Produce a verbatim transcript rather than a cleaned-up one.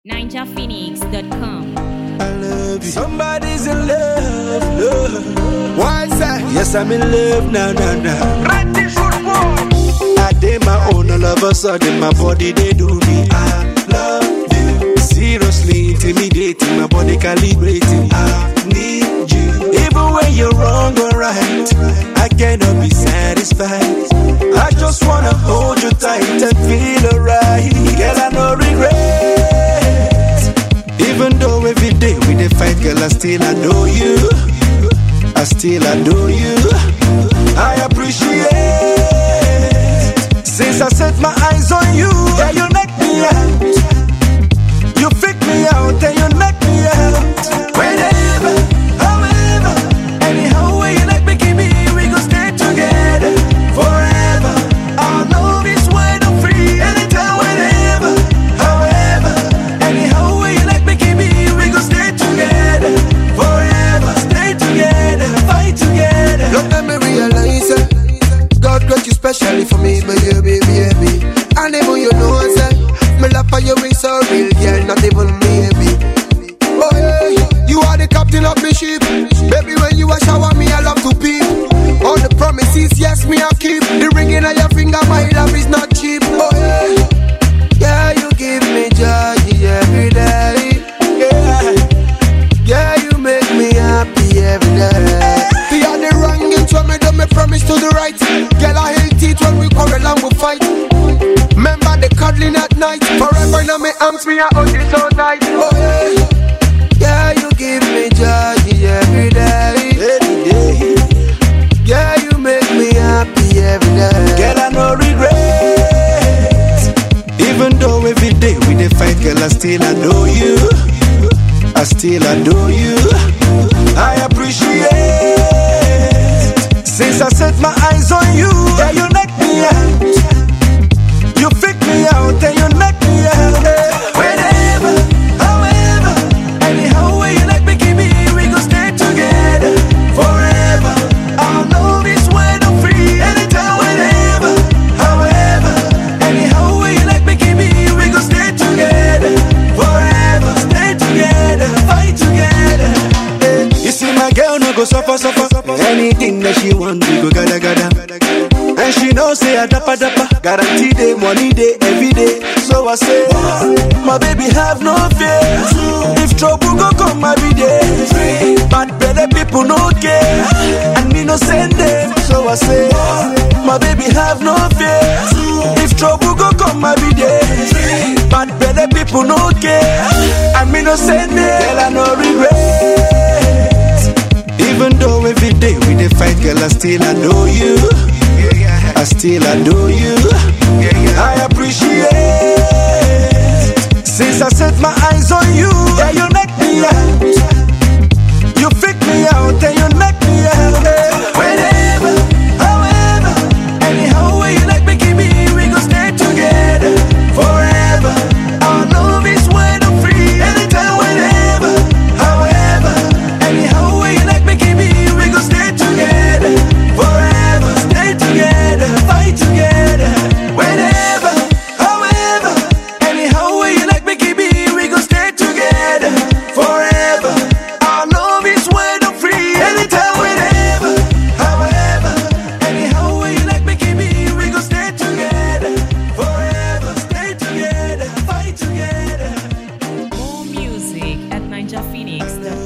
ninja phoenix dot com. I love you. Somebody's in love, love. Why that? Yes, I'm in love, nah, nah, nah. Right this football. I did my own, all of a sudden my body they do me. I love you. Seriously intimidating, my body calibrating. I need you. Even when you're wrong or right, I cannot be satisfied. I just wanna hold you tight and feel alright. Girl, I no regret. Even though every day we dey fight, girl, I still adore you. I still adore you. I appreciate. Since I set my eyes on you, yeah, you knock me out. You freak me out, and you knock me out. Whenever, however, anyhow way you like me, keep me, we gon' stay together forever. Our love is wide and free, anytime, whenever, however, anyhow way you like me, keep me, we gon' stay together forever. Stay together, fight together. Don't let me realize it. God got you specially for me, baby, baby, baby. And even you know I said, me love for you is so real, girl, not even maybe. Oh yeah, you are the captain of the ship. Baby, when you a shower me, I love to peep. All the promises, yes, me I keep. The ring on your finger, my love is not cheap. Oh yeah, yeah, you give me joy every day. Yeah, yeah, you make me happy every day. The other wrong inch when me do me promise to the right. Girl, I hate it when we quarrel and we fight. Remember the cuddling at night. Forever in my arms, me I hold you so tight. Oh yeah, yeah, you give me joy every day. Every day. Yeah, you make me happy every day. Girl, I no regret. Even though every day we dey fight, girl, I still adore you. I still adore you. I appreciate. Since I set my eyes on you, yeah, you knock me out. You freak me out, and you knock me out. Whenever, however, anyhow way you like me, keep me, we gon' stay together forever. Our love is wide and free, anytime, whenever, however, anyhow way you like me, keep me, we gon' stay together forever. Stay together, fight together. Hey, you see my girl no go suffer, suffer. Anything that she want, we go gada gada. And she know say I dappa dappa. Guarantee day, money day, every day. So I say, my baby have no fear. If trouble go come, I be there. Bad belly people no care, and me no send them. So I say, my baby have no fear. If trouble go come, I be there. Bad belly people no care, and me no send them. Girl, I no regret. Even though every day we dey fight, girl, I still adore you. I still adore you. I appreciate. Since I set my eyes on you, yeah, you knock me out. You freak me out, and you knock me out. Whenever, however, anyhow way you like me, keep me, we gon' stay together forever. Our love is wide and free, anytime, whenever, however, anyhow way you like me, keep me, we gon' stay together forever. Stay together, fight together. Whenever, however, anyhow way you like me, keep me, we gon' stay together forever. Our love is wide and free, anytime, whenever, however, anyhow way you like me, keep me, we gon' stay together forever. Stay together, fight together. More music at ninja phoenix dot com.